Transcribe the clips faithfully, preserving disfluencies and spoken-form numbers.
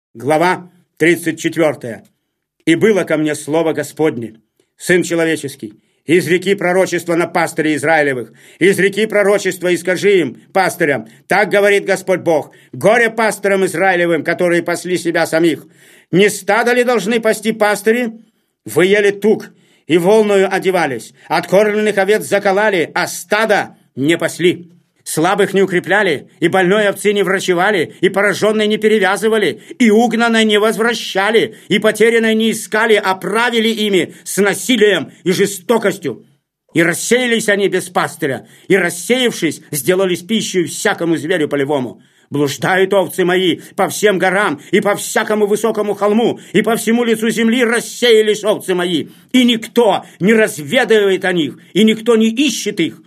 Глава тридцать четвёртая. «И было ко мне слово Господне, Сын человеческий, изреки пророчество на пастырей Израилевых, изреки пророчество и скажи им, пастырям, так говорит Господь Бог, горе пастырям Израилевым, которые пасли себя самих. Не стадо ли должны пасти пастыри? Вы ели тук и волною одевались, откормленных овец закололи, а стадо не пасли. Слабых не укрепляли, и больной овцы не врачевали, и пораженной не перевязывали, и угнанной не возвращали, и потерянной не искали, а правили ими с насилием и жестокостью. И рассеялись они без пастыря, и, рассеявшись, сделались пищей всякому зверю полевому. Блуждают овцы мои по всем горам, и по всякому высокому холму, и по всему лицу земли рассеялись овцы мои, и никто не разведывает о них, и никто не ищет их.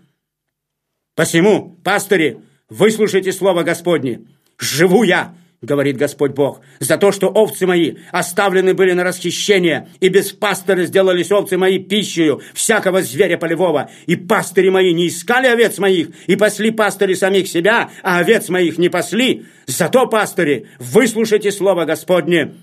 Посему, пастыри, выслушайте слово Господне. Живу я, говорит Господь Бог, за то, что овцы мои оставлены были на расхищение, и без пастыря сделались овцы мои пищею всякого зверя полевого, и пастыри мои не искали овец моих, и пасли пастыри самих себя, а овец моих не пасли. Зато, пастыри, выслушайте слово Господне.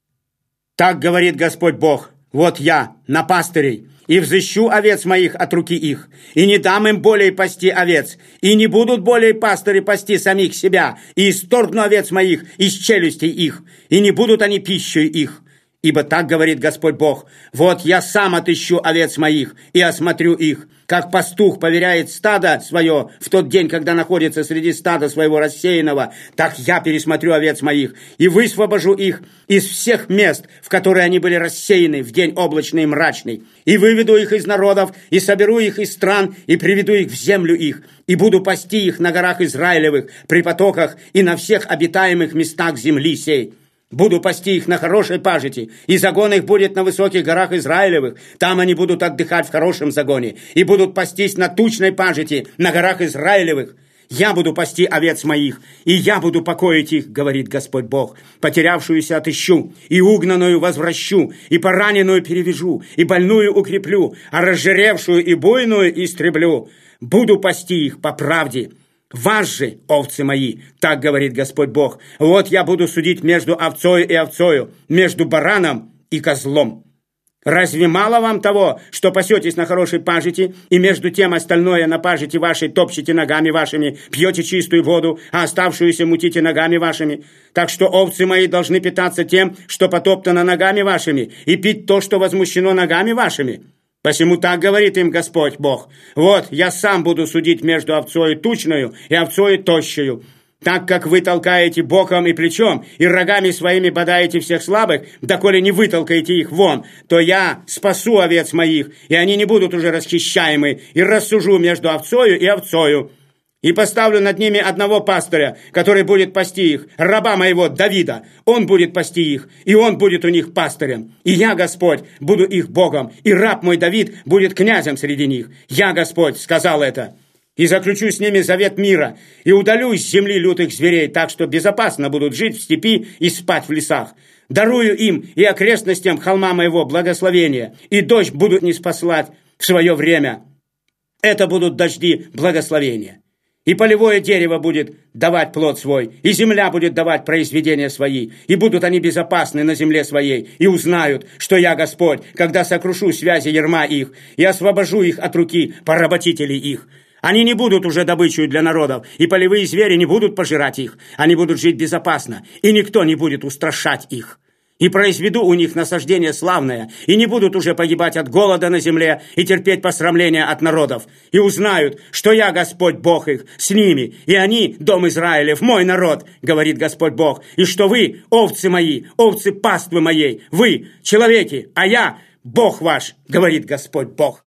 Так говорит Господь Бог, вот я на пастырей, и взыщу овец моих от руки их, и не дам им более пасти овец, и не будут более пастыри пасти самих себя, и исторгну овец моих из челюстей их, и не будут они пищей их. Ибо так говорит Господь Бог, вот я сам отыщу овец моих и осмотрю их, как пастух поверяет стадо свое в тот день, когда находится среди стада своего рассеянного, так я пересмотрю овец моих и высвобожу их из всех мест, в которые они были рассеяны в день облачный и мрачный, и выведу их из народов, и соберу их из стран, и приведу их в землю их, и буду пасти их на горах Израилевых, при потоках и на всех обитаемых местах земли сей. Буду пасти их на хорошей пажити, и загон их будет на высоких горах Израилевых. Там они будут отдыхать в хорошем загоне, и будут пастись на тучной пажити на горах Израилевых. Я буду пасти овец моих, и я буду покоить их, говорит Господь Бог. Потерявшуюся отыщу, и угнанную возвращу, и пораненную перевяжу, и больную укреплю, а разжиревшую и буйную истреблю. Буду пасти их по правде. Вас же, овцы мои, так говорит Господь Бог, вот я буду судить между овцою и овцою, между бараном и козлом. Разве мало вам того, что пасетесь на хорошей пажити, и между тем остальное на пажити вашей топчете ногами вашими, пьете чистую воду, а оставшуюся мутите ногами вашими? Так что овцы мои должны питаться тем, что потоптано ногами вашими, и пить то, что возмущено ногами вашими. Посему так говорит им Господь Бог, вот я сам буду судить между овцою тучною и овцою тощою. Так как вы толкаете боком и плечом, и рогами своими бодаете всех слабых, доколе не вытолкаете их вон, то я спасу овец моих, и они не будут уже расхищаемы, и рассужу между овцою и овцою. И поставлю над ними одного пастыря, который будет пасти их, раба моего Давида. Он будет пасти их, и он будет у них пастырем. И я, Господь, буду их Богом, и раб мой Давид будет князем среди них. Я, Господь, сказал это. И заключу с ними завет мира, и удалю из земли лютых зверей, так что безопасно будут жить в степи и спать в лесах. Дарую им и окрестностям холма моего благословения, и дождь будут ниспослать в свое время. Это будут дожди благословения. И полевое дерево будет давать плод свой, и земля будет давать произведения свои, и будут они безопасны на земле своей, и узнают, что я Господь, когда сокрушу связи ярма их, и освобожу их от руки поработителей их. Они не будут уже добычей для народов, и полевые звери не будут пожирать их, они будут жить безопасно, и никто не будет устрашать их. И произведу у них насаждение славное, и не будут уже погибать от голода на земле и терпеть посрамления от народов. И узнают, что я Господь Бог их с ними, и они, дом Израилев, мой народ, говорит Господь Бог, и что вы, овцы мои, овцы паствы моей, вы, человеки, а я, Бог ваш, говорит Господь Бог.